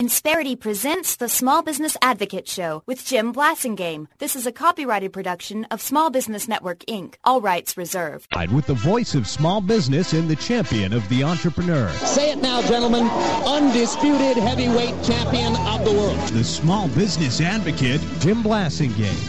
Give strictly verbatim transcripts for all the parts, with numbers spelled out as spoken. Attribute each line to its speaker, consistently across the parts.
Speaker 1: Insperity presents the Small Business Advocate Show with Jim Blasingame. This is a copyrighted production of Small Business Network, Incorporated. All rights reserved.
Speaker 2: With the voice of small business and the champion of the entrepreneur.
Speaker 3: Say it now, gentlemen. Undisputed heavyweight champion of the world.
Speaker 2: The Small Business Advocate, Jim Blasingame.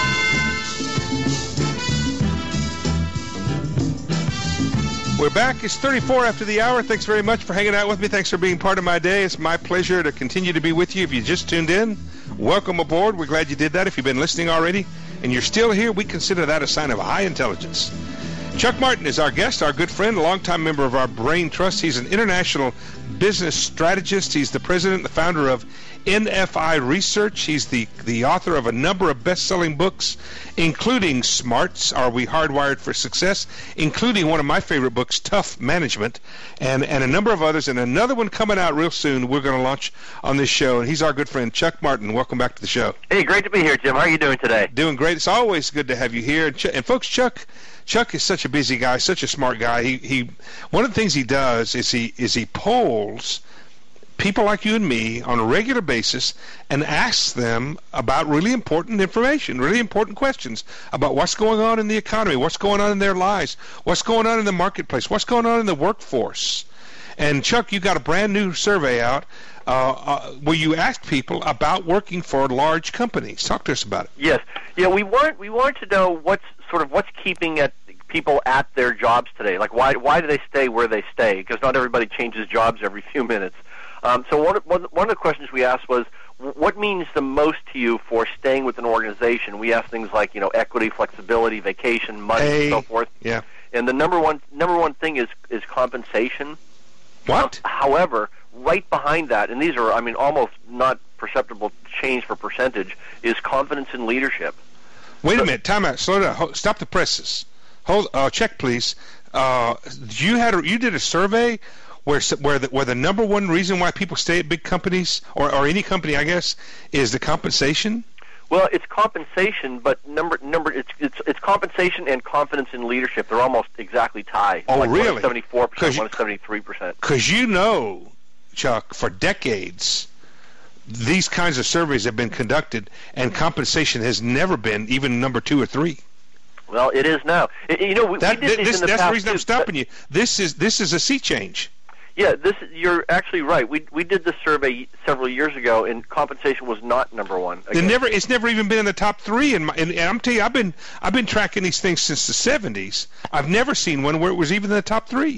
Speaker 4: We're back. It's thirty-four after the hour. Thanks very much for hanging out with me. Thanks for being part of my day. It's my pleasure to continue to be with you. If you just tuned in, welcome aboard. We're glad you did that. If you've been listening already and you're still here, we consider that a sign of high intelligence. Chuck Martin is our guest, our good friend, a longtime member of our Brain Trust. He's an international business strategist. He's the president and the founder of N F I Research. He's the, the author of a number of best-selling books, including Smarts, Are We Hardwired for Success, including one of my favorite books, Tough Management, and, and a number of others, and another one coming out real soon we're going to launch on this show. And he's our good friend, Chuck Martin. Welcome back to the show.
Speaker 5: Hey, great to be here, Jim. How are you doing today?
Speaker 4: Doing great. It's always good to have you here. And, Ch- and folks, Chuck... Chuck is such a busy guy, such a smart guy. He he one of the things he does is he is he polls people like you and me on a regular basis and asks them about really important information, really important questions about what's going on in the economy, what's going on in their lives, what's going on in the marketplace, what's going on in the workforce. And Chuck, you got a brand new survey out uh, uh, where you asked people about working for large companies. Talk to us about it.
Speaker 5: Yes, yeah, we want we want to know what's sort of what's keeping at people at their jobs today. Like why why do they stay where they stay? Because not everybody changes jobs every few minutes. Um, so one, one one of the questions we asked was, what means the most to you for staying with an organization? We asked things like, you know, equity, flexibility, vacation, money,
Speaker 4: hey,
Speaker 5: and so forth.
Speaker 4: Yeah.
Speaker 5: And the number one number one thing is is compensation.
Speaker 4: What?
Speaker 5: Um, however, right behind that, and these are, I mean, almost not perceptible change for percentage, is confidence in leadership.
Speaker 4: Wait a minute. Time out. Slow down. Hold, stop the presses. Hold. Uh, check, please. Uh, you had a, you did a survey where where the, where the number one reason why people stay at big companies or, or any company, I guess, is the compensation.
Speaker 5: Well, it's compensation, but number number it's it's it's compensation and confidence in leadership. They're almost exactly tied.
Speaker 4: Oh,
Speaker 5: like
Speaker 4: really?
Speaker 5: One is seventy-four percent, one is seventy-three percent.
Speaker 4: Because you know, Chuck, for decades, these kinds of surveys have been conducted, and compensation has never been even number two or three.
Speaker 5: Well, it is now. It, you know, we,
Speaker 4: that,
Speaker 5: we did
Speaker 4: this,
Speaker 5: these in the
Speaker 4: that's
Speaker 5: past
Speaker 4: the reason I'm
Speaker 5: too,
Speaker 4: stopping
Speaker 5: but,
Speaker 4: you. This is this is a sea change.
Speaker 5: Yeah, this you're actually right. We we did this survey several years ago, and compensation was not number one.
Speaker 4: It never it's never even been in the top three. And, and, and I'm telling you, I've been I've been tracking these things since the seventies. I've never seen one where it was even in the top three.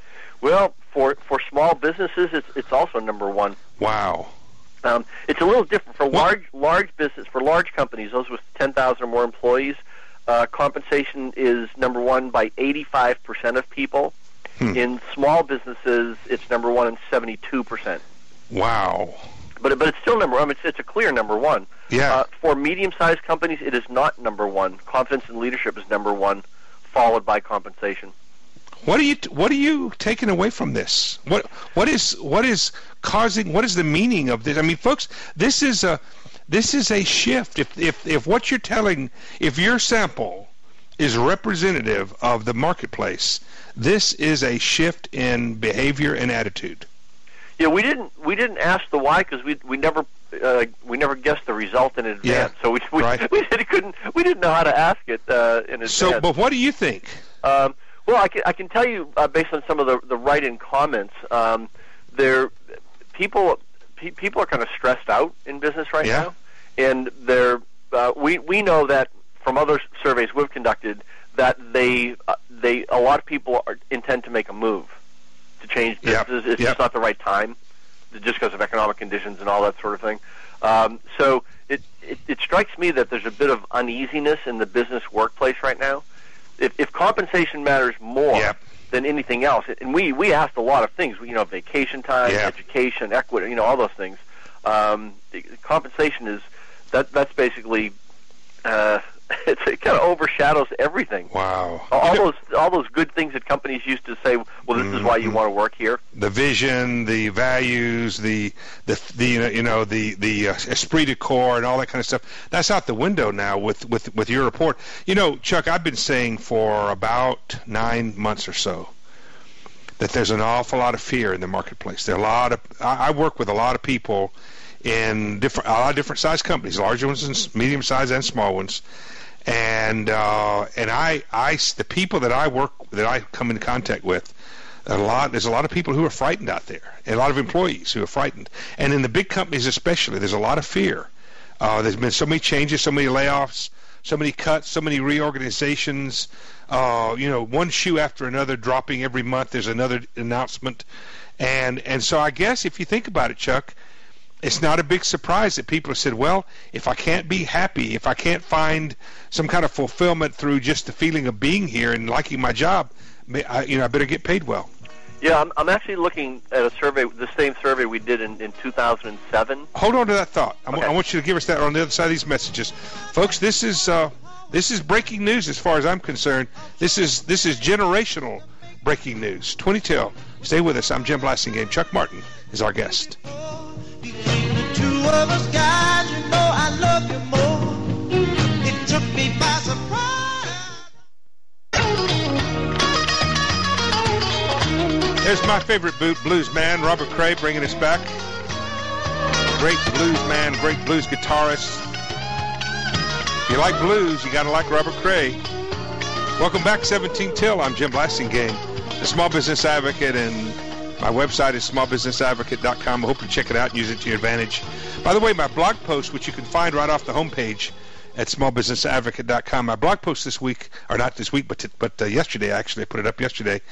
Speaker 5: Well, for for small businesses, it's it's also number one.
Speaker 4: Wow.
Speaker 5: Um, it's a little different for
Speaker 4: what?
Speaker 5: large large business for large companies. Those with ten thousand or more employees, uh, compensation is number one by eighty-five percent of people. Hmm. In small businesses, it's number one in seventy-two percent.
Speaker 4: Wow.
Speaker 5: But but it's still number one. It's, it's a clear number one.
Speaker 4: Yeah.
Speaker 5: Uh, for medium-sized companies, it is not number one. Confidence in leadership is number one, followed by compensation.
Speaker 4: What are you What are you taking away from this? What What is What is causing? What is the meaning of this? I mean, folks, this is a this is a shift. If if if what you're telling, if your sample is representative of the marketplace, this is a shift in behavior and attitude.
Speaker 5: Yeah, we didn't we didn't ask the why because we we never uh, we never guessed the result in advance.
Speaker 4: Yeah,
Speaker 5: so we we,
Speaker 4: right.
Speaker 5: we couldn't we didn't know how to ask it uh, in advance.
Speaker 4: So, but what do you think?
Speaker 5: Um, well, I can I can tell you uh, based on some of the the write-in comments, um, there people pe- people are kind of stressed out in business right
Speaker 4: yeah.
Speaker 5: now, and they're uh, we we know that from other surveys we've conducted that they uh, they a lot of people are, intend to make a move to change businesses.
Speaker 4: Yep.
Speaker 5: It's
Speaker 4: yep.
Speaker 5: just not the right time, just because of economic conditions and all that sort of thing. Um, so it, it it strikes me that there's a bit of uneasiness in the business workplace right now. If, if compensation matters more
Speaker 4: yep.
Speaker 5: than anything else, and we we asked a lot of things, you know, vacation time,
Speaker 4: yep.
Speaker 5: education, equity, you know, all those things. Um, compensation is that that's basically. Uh, It's, it kind of overshadows everything.
Speaker 4: Wow!
Speaker 5: All
Speaker 4: you know,
Speaker 5: those all those good things that companies used to say. Well, this mm-hmm. is why you want to work here.
Speaker 4: The vision, the values, the the the you know the the uh, esprit de corps, and all that kind of stuff. That's out the window now with with with your report. You know, Chuck, I've been saying for about nine months or so that there's an awful lot of fear in the marketplace. There are a lot of I, I work with a lot of people in different a lot of different size companies, large ones and medium size and small ones. And uh, and I, I the people that I work that I come in contact with, a lot there's a lot of people who are frightened out there, and a lot of employees who are frightened. And in the big companies especially, there's a lot of fear. Uh, there's been so many changes, so many layoffs, so many cuts, so many reorganizations. Uh, you know, one shoe after another dropping every month. There's another announcement, and and so I guess if you think about it, Chuck, it's not a big surprise that people have said, well, if I can't be happy, if I can't find some kind of fulfillment through just the feeling of being here and liking my job, I, you know, I better get paid well.
Speaker 5: Yeah, I'm, I'm actually looking at a survey, the same survey we did in, in two thousand seven.
Speaker 4: Hold on to that thought. I,
Speaker 5: okay.
Speaker 4: w- I want you to give us that on the other side of these messages. Folks, this is uh, this is breaking news as far as I'm concerned. This is this is generational breaking news. twenty till. Stay with us. I'm Jim Blasingame. Chuck Martin is our guest.
Speaker 6: Between the two of us, guys, you know I love you more. It took me by surprise.
Speaker 4: There's my favorite blues man, Robert Cray, bringing us back. Great blues man, great blues guitarist. If you like blues, you got to like Robert Cray. Welcome back, seventeen till. I'm Jim Blasingame, the Small Business Advocate, and my website is small business advocate dot com. I hope you check it out and use it to your advantage. By the way, my blog post, which you can find right off the homepage at small business advocate dot com, my blog post this week, or not this week, but t- but uh, yesterday, actually, I put it up yesterday,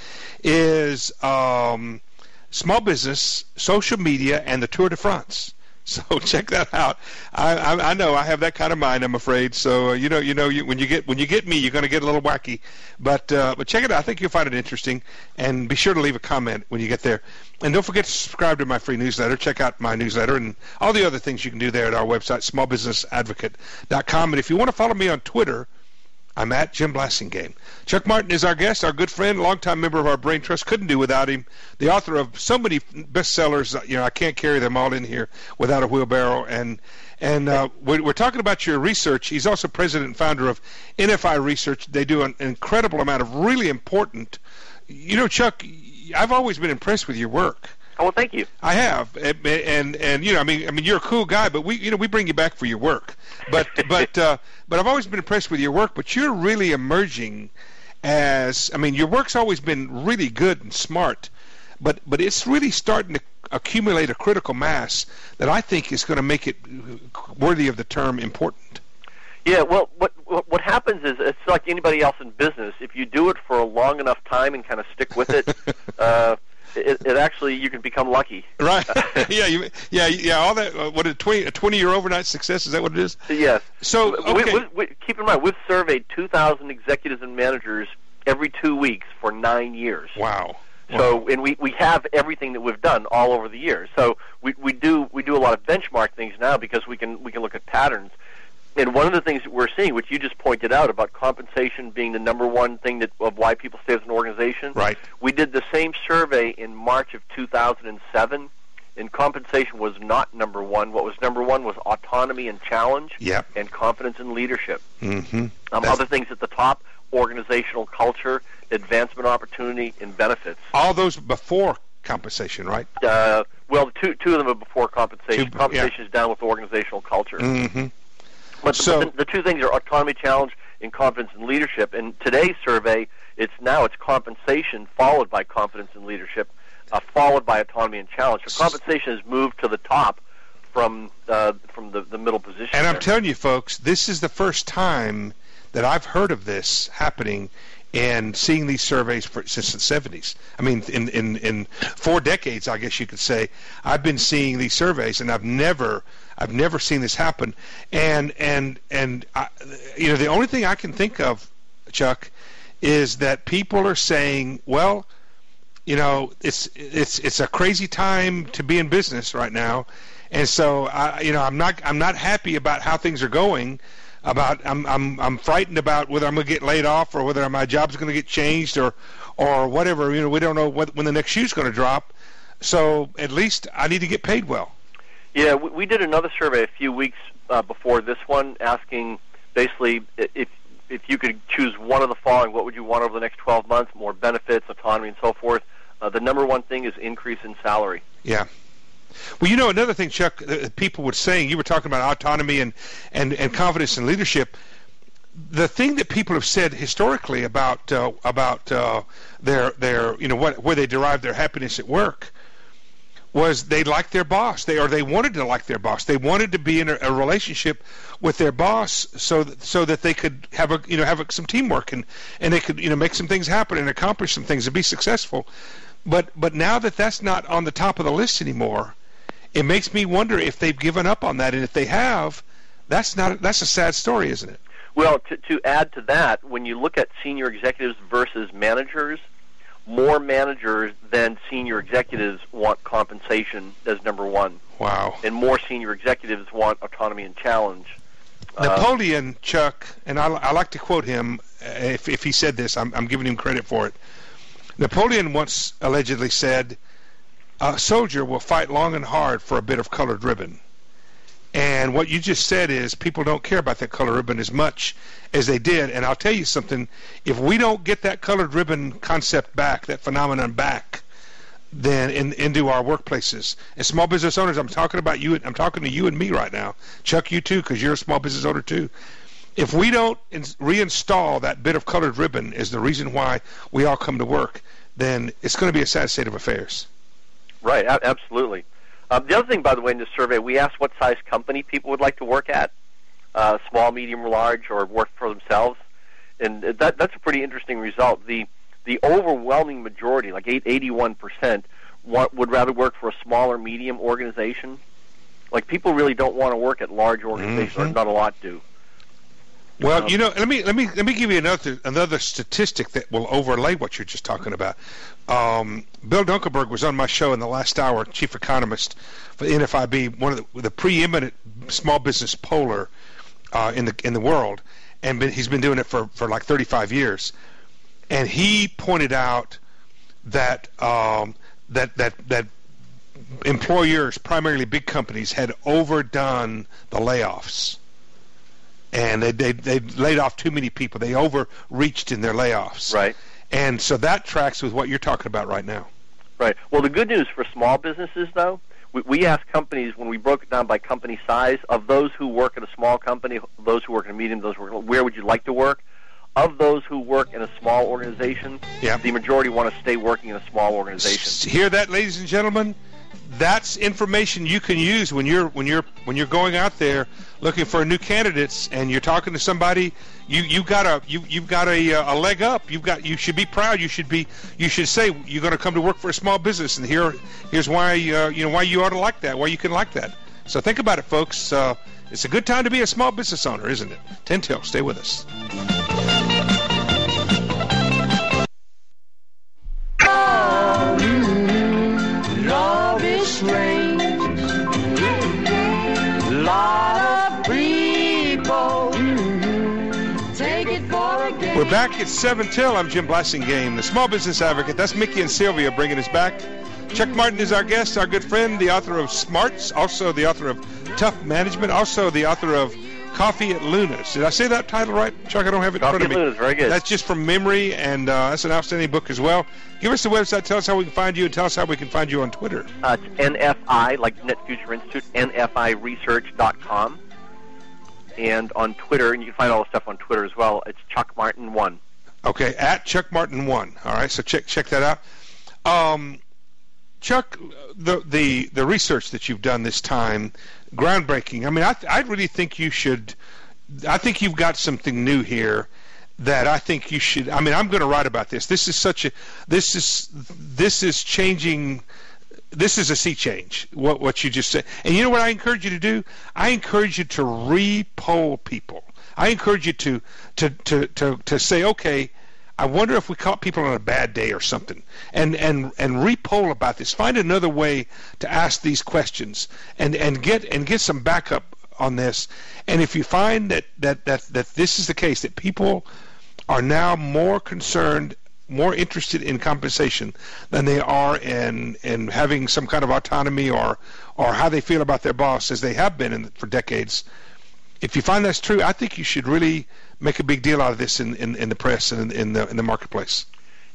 Speaker 4: is um, small business, social media, and the Tour de France. So check that out. I, I, I know I have that kind of mind, I'm afraid. So uh, you know, you know, you, when you get when you get me, you're going to get a little wacky. But uh, but check it out. I think you'll find it interesting. And be sure to leave a comment when you get there. And don't forget to subscribe to my free newsletter. Check out my newsletter and all the other things you can do there at our website, small business advocate dot com. And if you want to follow me on Twitter, I'm at Jim Blasingame. Chuck Martin is our guest, our good friend, longtime member of our Brain Trust. Couldn't do without him. The author of so many bestsellers, you know, I can't carry them all in here without a wheelbarrow. And and uh, we're, we're talking about your research. He's also president and founder of N F I Research. They do an incredible amount of really important. You know, Chuck, I've always been impressed with your work.
Speaker 5: Oh, well, thank you.
Speaker 4: I have, and, and and you know, I mean, I mean, you're a cool guy, but we, you know, we bring you back for your work. But but uh, but I've always been impressed with your work. But you're really emerging as, I mean, your work's always been really good and smart, but but it's really starting to accumulate a critical mass that I think is going to make it worthy of the term important.
Speaker 5: Yeah, well, what what happens is it's like anybody else in business. If you do it for a long enough time and kind of stick with it. uh, It, it actually, you can become lucky.
Speaker 4: Right. yeah, you, yeah, yeah. All that. Uh, what a twenty a twenty year overnight success? Is that what it is?
Speaker 5: Yes.
Speaker 4: So okay.
Speaker 5: we, we, we, keep in mind, we've surveyed two thousand executives and managers every two weeks for nine years.
Speaker 4: Wow.
Speaker 5: So,
Speaker 4: wow.
Speaker 5: and we, we have everything that we've done all over the years. So we we do we do a lot of benchmark things now because we can we can look at patterns. And one of the things that we're seeing, which you just pointed out about compensation being the number one thing that of why people stay with an organization,
Speaker 4: right?
Speaker 5: We did the same survey in March of two thousand seven, and compensation was not number one. What was number one was autonomy and challenge,
Speaker 4: yep.
Speaker 5: and confidence in leadership.
Speaker 4: Mm-hmm.
Speaker 5: Um, other things at the top: organizational culture, advancement opportunity, and benefits.
Speaker 4: All those before compensation, right?
Speaker 5: Uh, well, two two of them are before compensation.
Speaker 4: Two,
Speaker 5: compensation
Speaker 4: yeah.
Speaker 5: is down with organizational culture.
Speaker 4: Mm-hmm.
Speaker 5: But
Speaker 4: so,
Speaker 5: the, the two things are autonomy, challenge, and confidence in leadership. In today's survey, it's now it's compensation followed by confidence in leadership, uh, followed by autonomy and challenge. So compensation has moved to the top from uh, from the, the middle position.
Speaker 4: And
Speaker 5: there.
Speaker 4: I'm telling you, folks, this is the first time that I've heard of this happening and seeing these surveys for, since the seventies. I mean, in, in, in four decades, I guess you could say, I've been seeing these surveys, and I've never, I've never seen this happen. And and and I, you know, the only thing I can think of, Chuck, is that people are saying, well, you know, it's it's it's a crazy time to be in business right now, and so I, you know, I'm not I'm not happy about how things are going. About I'm I'm I'm frightened about whether I'm going to get laid off or whether my job's going to get changed or or whatever. You know, we don't know what, when the next shoe's going to drop. So at least I need to get paid well.
Speaker 5: Yeah, we, we did another survey a few weeks uh, before this one, asking basically if if you could choose one of the following, what would you want over the next twelve months? More benefits, autonomy, and so forth. Uh, the number one thing is increase in salary.
Speaker 4: Yeah. Well, you know, another thing, Chuck, uh, people were saying, you were talking about autonomy and, and, and confidence in leadership. The thing that people have said historically about uh, about uh, their their you know what where they derive their happiness at work was they liked their boss, they or they wanted to like their boss. They wanted to be in a, a relationship with their boss so that, so that they could have a you know have a, some teamwork and, and they could you know make some things happen and accomplish some things and be successful. But but now that that's not on the top of the list anymore, it makes me wonder if they've given up on that, and if they have, that's not that's a sad story, isn't it?
Speaker 5: Well, to, to add to that, when you look at senior executives versus managers, more managers than senior executives want compensation as number one.
Speaker 4: Wow.
Speaker 5: And more senior executives want autonomy and challenge.
Speaker 4: Napoleon, uh, Chuck, and I, I like to quote him, if, if he said this, I'm, I'm giving him credit for it. Napoleon once allegedly said, a soldier will fight long and hard for a bit of colored ribbon. And what you just said is people don't care about that colored ribbon as much as they did. And I'll tell you something, if we don't get that colored ribbon concept back, that phenomenon back, then in, into our workplaces. And small business owners, I'm talking about you, I'm talking to you and me right now. Chuck, you too, because you're a small business owner too. If we don't in, reinstall that bit of colored ribbon as the reason why we all come to work, then it's going to be a sad state of affairs.
Speaker 5: Right, a- absolutely. Um, the other thing, by the way, in this survey, we asked what size company people would like to work at, uh, small, medium, or large, or work for themselves. And that, that's a pretty interesting result. The the overwhelming majority, like eighty-one percent, want, would rather work for a small or medium organization. Like, people really don't want to work at large organizations, mm-hmm. or not a lot do.
Speaker 4: Well, um, you know, let me let me let me give you another another statistic that will overlay what you're just talking about. Um, Bill Dunkelberg was on my show in the last hour, chief economist for the N F I B, one of the, the preeminent small business poller uh, in the in the world, and been, he's been doing it for, for like thirty-five years. And he pointed out that um, that that that employers, primarily big companies, had overdone the layoffs. And they, they they laid off too many people. They overreached in their layoffs.
Speaker 5: Right.
Speaker 4: And so that tracks with what you're talking about right now.
Speaker 5: Right. Well, the good news for small businesses, though, we, we asked companies, when we broke it down by company size, of those who work at a small company, those who work in a medium, those who work, where would you like to work? Of those who work in a small organization,
Speaker 4: yep.
Speaker 5: the majority want to stay working in a small organization.
Speaker 4: S- hear that, ladies and gentlemen? That's information you can use when you're when you're when you're going out there looking for new candidates and you're talking to somebody. You you got a you you've got a a leg up. You've got you should be proud. You should be you should say you're going to come to work for a small business, and here here's why uh, you know why you ought to like that. Why you can like that. So think about it, folks. Uh, it's a good time to be a small business owner, isn't it? Ten till. Stay with us.
Speaker 6: Love is strange. Lot of people take it for a game.
Speaker 4: We're back at seven till. I'm Jim Blassingame, the small business advocate. That's Mickey and Sylvia bringing us back. Chuck Martin is our guest, our good friend, the author of Smarts, also the author of Tough Management, also the author of Coffee at Luna's. Did I say that title right, Chuck? I don't have it in
Speaker 5: Coffee
Speaker 4: front of me.
Speaker 5: Coffee at Luna's, very good.
Speaker 4: That's just from memory, and uh, that's an outstanding book as well. Give us the website. Tell us how we can find you, and tell us how we can find you on Twitter.
Speaker 5: Uh, it's N F I, like Net Future Institute, N F I research dot com. And on Twitter, and you can find all the stuff on Twitter as well, it's Chuck Martin one.
Speaker 4: Okay, at Chuck Martin one. All right, so check check that out. Um, Chuck, the, the the research that you've done this time, groundbreaking. I mean, I I really think you should. I think you've got something new here that I think you should. I mean, I'm going to write about this. This is such a. This is this is changing. This is a sea change. What what you just said. And you know what I encourage you to do? I encourage you to re-poll people. I encourage you to to to to, to say, okay, I wonder if we caught people on a bad day or something, and and and re-poll about this. Find another way to ask these questions, and and get and get some backup on this. And if you find that that that that this is the case, that people are now more concerned, more interested in compensation than they are in in having some kind of autonomy or or how they feel about their boss, as they have been in, for decades. If you find that's true, I think you should really make a big deal out of this in, in, in the press and in, in the in the marketplace.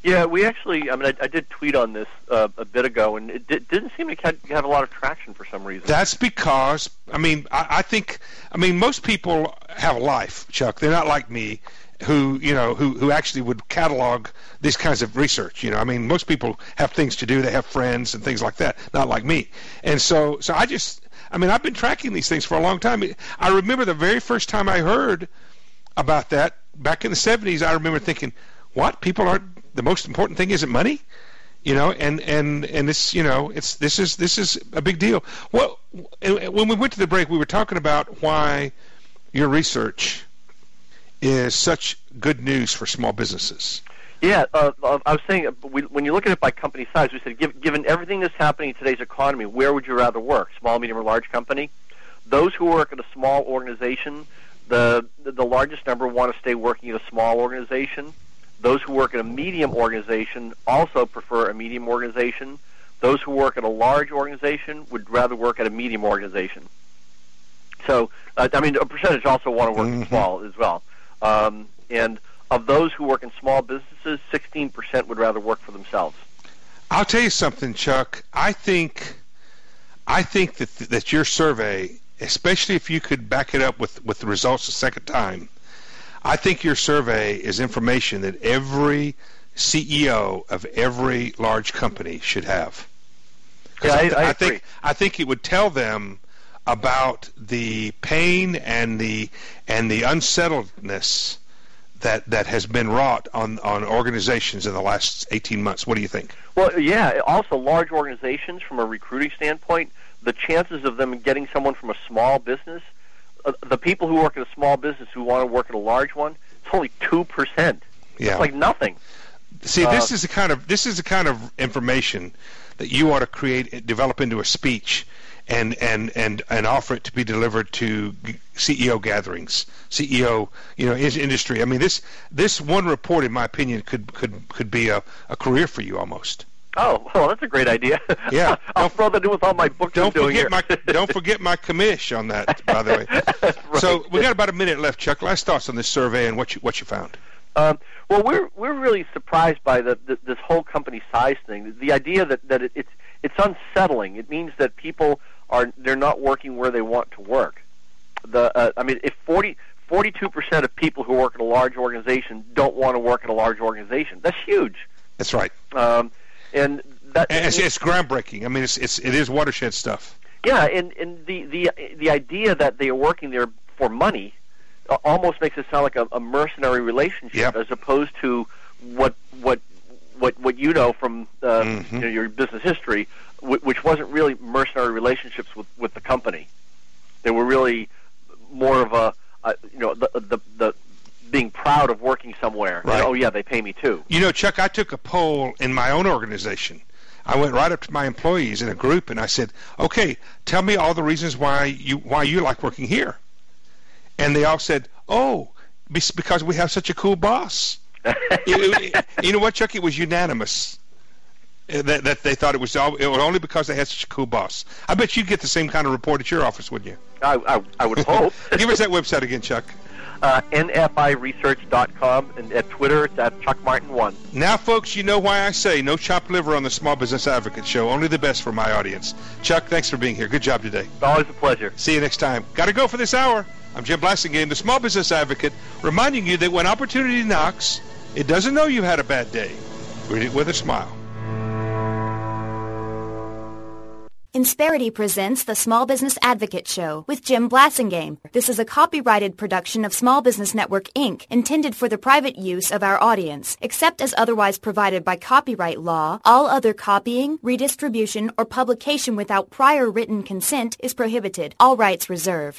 Speaker 5: Yeah, we actually, I mean, I, I did tweet on this uh, a bit ago, and it did, didn't seem to have a lot of traction for some reason.
Speaker 4: That's because, I mean, I, I think, I mean, most people have a life, Chuck. They're not like me, who, you know, who, who actually would catalog these kinds of research. You know, I mean, most people have things to do. They have friends and things like that, not like me. And so, so I just, I mean, I've been tracking these things for a long time. I remember the very first time I heard about that back in the seventies, I remember thinking, what? People aren't, the most important thing isn't money? You know, and, and, and this, you know, it's, this is, this is a big deal. Well, when we went to the break, we were talking about why your research is such good news for small businesses.
Speaker 5: Yeah, uh, I was saying, we, when you look at it by company size, we said, given, given everything that's happening in today's economy, where would you rather work, small, medium, or large company? Those who work at a small organization, the, the, the largest number want to stay working at a small organization. Those who work at a medium organization also prefer a medium organization. Those who work at a large organization would rather work at a medium organization. So, uh, I mean, a percentage also want to work mm-hmm. small as well. Um, and of those who work in small businesses, sixteen percent would rather work for themselves.
Speaker 4: I'll tell you something, Chuck. I think, I think that th- that your survey, especially if you could back it up with, with the results the second time, I think your survey is information that every C E O of every large company should have.
Speaker 5: Yeah, I,
Speaker 4: I, th-
Speaker 5: I,
Speaker 4: I think I think it would tell them about the pain and the and the unsettledness that that has been wrought on, on organizations in the last eighteen months. What do you think?
Speaker 5: Well, yeah, also large organizations from a recruiting standpoint, the chances of them getting someone from a small business, uh, the people who work at a small business who want to work at a large one, it's only two percent.
Speaker 4: Yeah.
Speaker 5: It's like nothing.
Speaker 4: See,
Speaker 5: uh,
Speaker 4: this is the kind of this is the kind of information that you ought to create, develop into a speech, and and and and offer it to be delivered to C E O gatherings, C E O, you know, industry. I mean, this this one report, in my opinion, could could could be a, a career for you almost.
Speaker 5: Oh, well, that's a great idea.
Speaker 4: Yeah,
Speaker 5: I'll throw that in with all my books.
Speaker 4: Don't
Speaker 5: I'm doing
Speaker 4: forget
Speaker 5: here.
Speaker 4: my don't forget my commish on that, by the way.
Speaker 5: Right.
Speaker 4: So we got about a minute left, Chuck. Last thoughts on this survey and what you what you found.
Speaker 5: Um, well, we're we're really surprised by the, the this whole company size thing. The idea that that it, it's it's unsettling. It means that people are they're not working where they want to work. The uh, I mean, if forty, forty-two percent of people who work at a large organization don't want to work at a large organization, that's huge.
Speaker 4: That's right.
Speaker 5: Um, and that
Speaker 4: and it's, it's groundbreaking. I mean, it's it's it is watershed stuff.
Speaker 5: Yeah, and and the the the idea that they are working there for money uh, almost makes it sound like a, a mercenary relationship,
Speaker 4: yep.
Speaker 5: as opposed to what what what what you know from uh, mm-hmm. you know, your business history, w- which wasn't really mercenary relationships with, with the company. They were really more of a uh, you know the, the the being proud of working somewhere.
Speaker 4: Right.
Speaker 5: And, oh yeah, they pay me too.
Speaker 4: You know, Chuck, I took a poll in my own organization. I went right up to my employees in a group and I said, "Okay, tell me all the reasons why you why you like working here." And they all said, "Oh, because we have such a cool boss." it, it, you know what, Chuck? It was unanimous that, that they thought it was all, it was only because they had such a cool boss. I bet you'd get the same kind of report at your office, wouldn't you?
Speaker 5: I, I, I would hope.
Speaker 4: Give us that website again, Chuck.
Speaker 5: Uh, N F I research dot com, and at Twitter it's at Chuck Martin one.
Speaker 4: Now, folks, you know why I say no chopped liver on the Small Business Advocate Show. Only the best for my audience. Chuck, thanks for being here. Good job today.
Speaker 5: It's always a pleasure.
Speaker 4: See you next time. Got to go for this hour. I'm Jim Blasingame, the Small Business Advocate, reminding you that when opportunity knocks, it doesn't know you've had a bad day. Greet it with a smile.
Speaker 1: Insperity presents the Small Business Advocate Show with Jim Blasingame. This is a copyrighted production of Small Business Network, Incorporated, intended for the private use of our audience. Except as otherwise provided by copyright law, all other copying, redistribution, or publication without prior written consent is prohibited. All rights reserved.